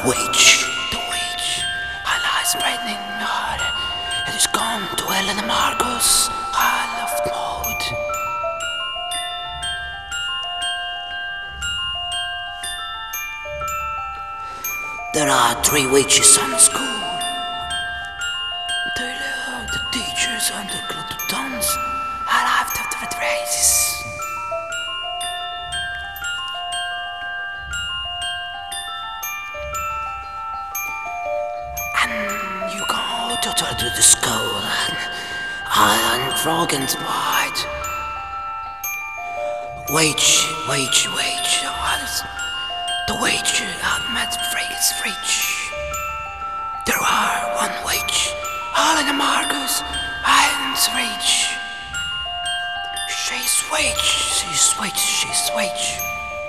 witch, the witch, I lie spreading blood. It is gone to Helena Marcos, Hall of Mode. There are 3 witches on the school. They love the teachers and the glutons. I love the races. And you go to the school and frog and spite. Wage. The wage met Freight's rich. There are 1 wage, all in the Marcus Islands reach. She's wage.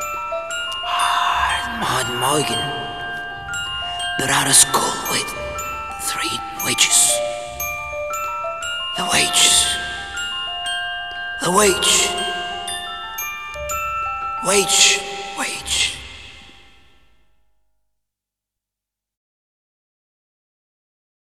Morgan. They're out of school with 3 wages. The wage.